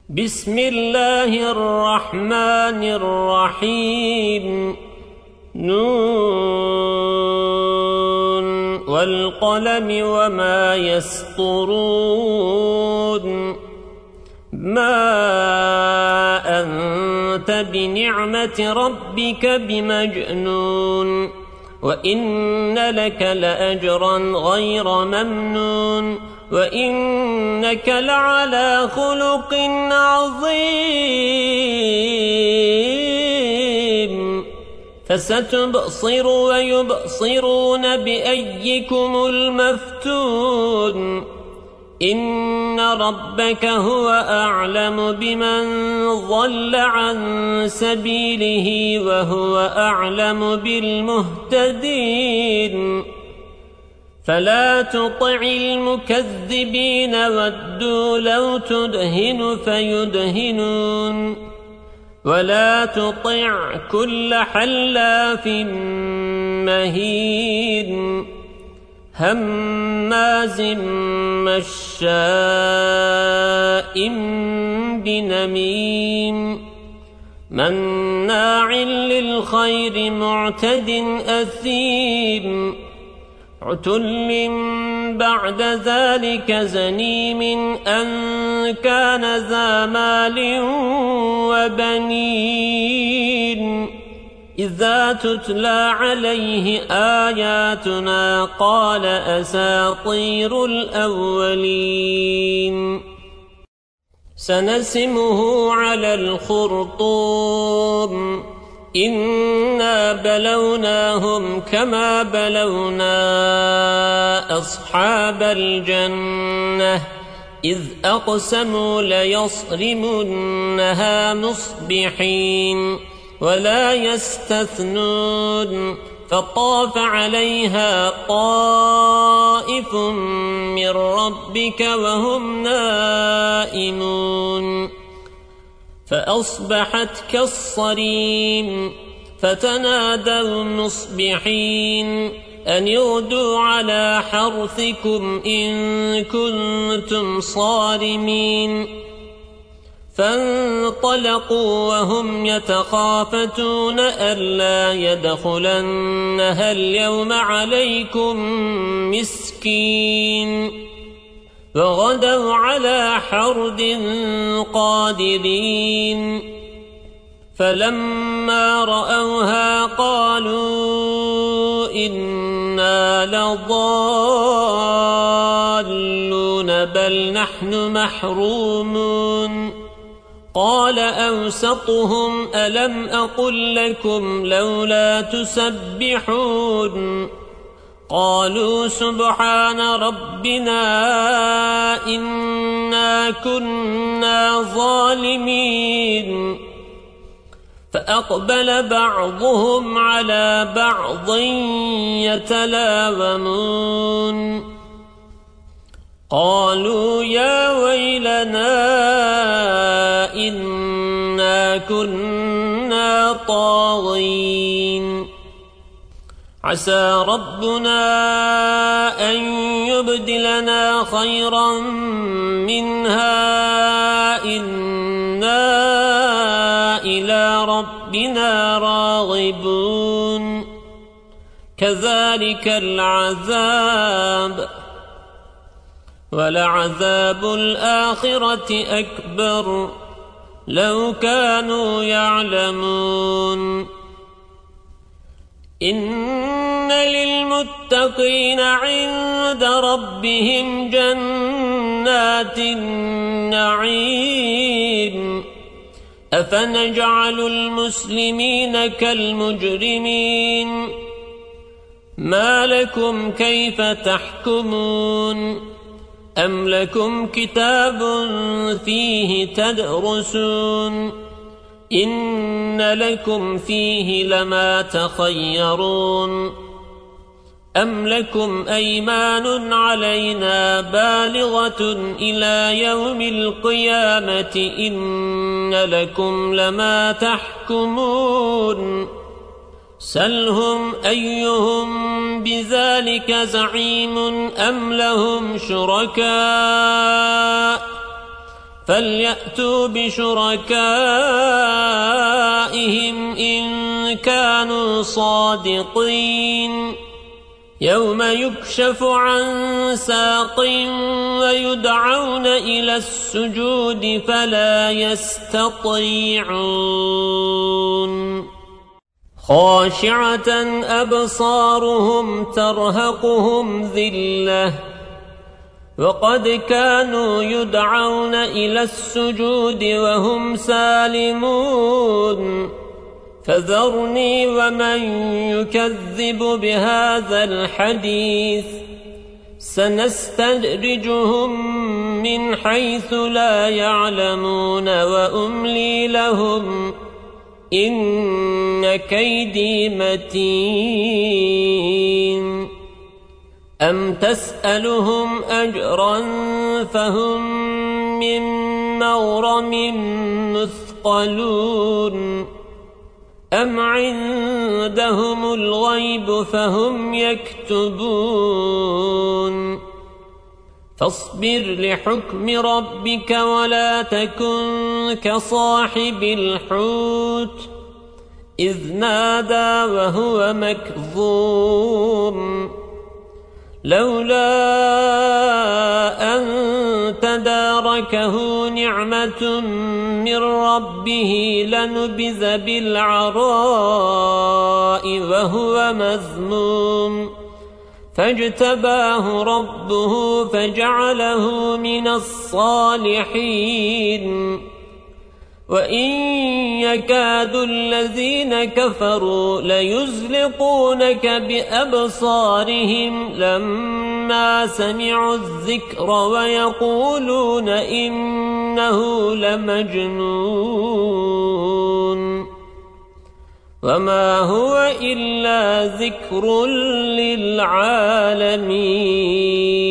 بسم الله الرحمن الرحيم نون والقلم وما يسطرون ما أنت بنعمة ربك بمجنون وإن لك لأجرا غير ممنون وإنك لعلى خلق عظيم فستبصر ويبصرون بأيكم المفتون إن ربك هو أعلم بمن ضل عن سبيله وهو أعلم بالمهتدين فلا تطع المكذبين ودوا لو تدهن فيدهنون ولا تطع كل حلاف مهين هماز مشاء بنميم مناع للخير معتد أثيم عتل بعد ذلك زنيم أن كان ذا مال وبنين إذا تتلى عليه آياتنا قال أساطير الأولين سنسمه على الخرطوم إنا بلوناهم كما بلونا أصحاب الجنة إذ أقسموا ليصرمنها مصبحين ولا يستثنون فطاف عليها طائف من ربك وهم نائمون فأصبحت كالصريم فتنادوا مصبحين أن يغدوا على حرثكم إن كنتم صارمين فانطلقوا وهم يتخافتون ألا يدخلنها اليوم عليكم مسكين وغدوا على حرد قادرين فلما رأوها قالوا إنا لضالون بل نحن محرومون قال أوسطهم ألم أقل لكم لولا تسبحون قالوا سبحان ربنا إنا كنا ظالمين فأقبل بعضهم على بعض يتلاومون قالوا يا ويلنا إنا كنا طاغين عسى ربنا أن يبدلنا خيرا منها إنا إلى ربنا راغبون كذلك العذاب ولعذاب الآخرة أكبر لو كانوا يعلمون إن للمتقين عند ربهم جنات النعيم أفنجعل المسلمين كالمجرمين ما لكم كيف تحكمون أم لكم كتاب فيه تدرسون إن لكم فيه لما تخيرون أم لكم أيمان علينا بالغة إلى يوم القيامة إن لكم لما تحكمون سلهم أيهم بذلك زعيم أم لهم شركاء فليأتوا بشركائهم إن كانوا صادقين يوم يكشف عن ساق ويدعون إلى السجود فلا يستطيعون خاشعة أبصارهم ترهقهم ذلة وقد كانوا يدعون إلى السجود وهم سالمون فذرني ومن يكذب بهذا الحديث سنستدرجهم من حيث لا يعلمون وأملي لهم إن كيدي متين أم تسألهم أجرا فهم من مغرم مثقلون أم عندهم الغيب فهم يكتبون فاصبر لحكم ربك ولا تكن كصاحب الحوت إذ نادى وهو مكظوم لولا أن تداركه نعمة من ربه لنبذ بالعراء وهو مذموم فاجتباه ربه فجعله من الصالحين وإن يكاد الذين كفروا ليزلقونك بأبصارهم لما سمعوا الذكر ويقولون إنه لمجنون وما هو إلا ذكر للعالمين